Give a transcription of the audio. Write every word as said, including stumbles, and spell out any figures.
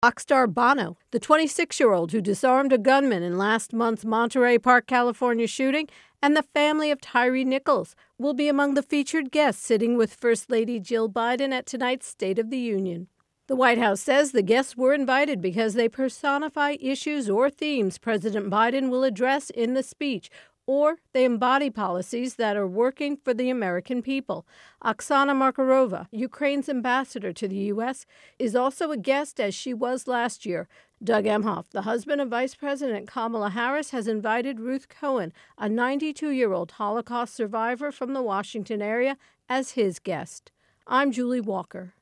Rock star Bono, the twenty-six-year-old who disarmed a gunman in last month's Monterey Park, California shooting, and the family of Tyre Nichols will be among the featured guests sitting with First Lady Jill Biden at tonight's State of the Union. The White House says the guests were invited because they personify issues or themes President Biden will address in the speech, or they embody policies that are working for the American people. Oksana Markarova, Ukraine's ambassador to the U S, is also a guest, as she was last year. Doug Emhoff, the husband of Vice President Kamala Harris, has invited Ruth Cohen, a ninety-two-year-old Holocaust survivor from the Washington area, as his guest. I'm Julie Walker.